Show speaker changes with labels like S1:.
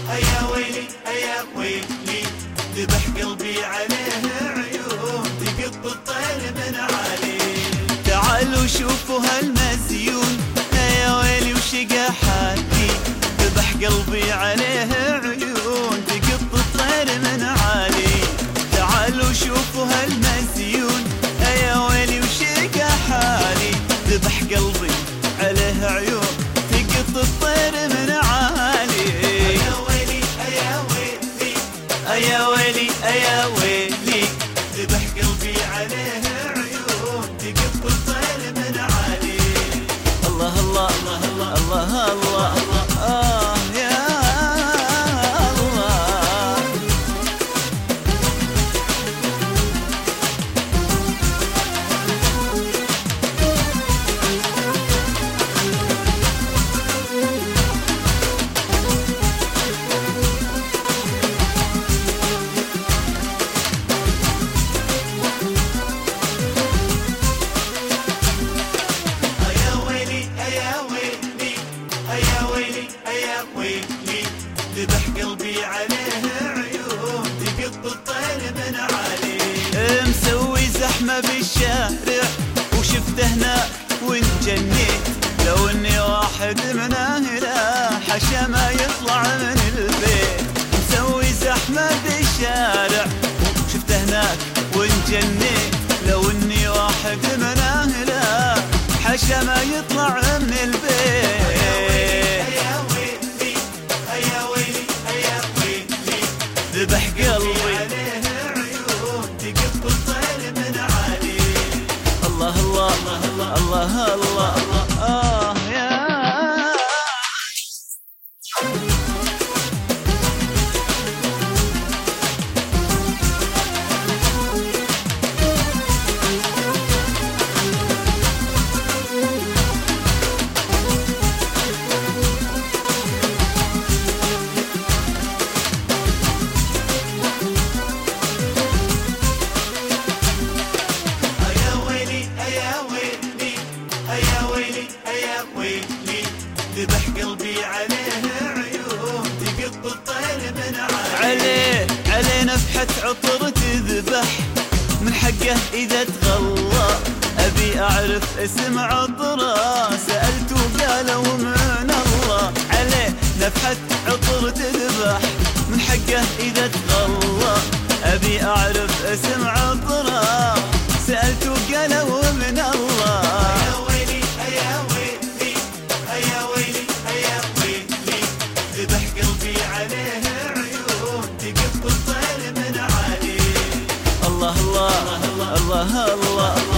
S1: يا ويلي يا ويلي، ذبح قلبي عليه عيون تقط الطير من عالي. تعالوا شوفوا هالمزيون يا ويلي وشقى حالي، ذبح قلبي عليه عيون تقط الطير من عالي. تعالوا شوفوا هالمزيون يا ويلي وشقى حالي، ذبح قلبي عليه عيون تقط الطير من عالي. يا ويلي يا ويلي يا ويلي يا ويلي، ذبح قلبي عليه عيون تقط الطير من عالي. الله الله الله الله الله الله يا الله. ذبح قلبي عليه عيون تقط الطير من عالي. مسوي زحمة بالشارع وشفته هناك وانجنيت، لو اني واحد من اهله حشا ما يطلع من البيت. مسوي زحمة بالشارع وشفته هناك وانجنيت، لو اني واحد من اهله حشا ما يطلع من البيت. ذبح قلبي عليه عيون تقط الطير من عالي. الله الله الله الله الله الله يا ذبح قلبي عليه عيون تقط الطير من عالي. عليه نفحة عطر تذبح، من حقه إذا تغلى أبي أعرف اسم عطره، سألته قالوا من الله. عليه نفحة عطر تذبح، من حقه إذا تغلى أبي أعرف اسم عطره، سألته قالوا من الله. ذبح قلبي عليه عيون تقط الطير من عالي. الله الله الله الله الله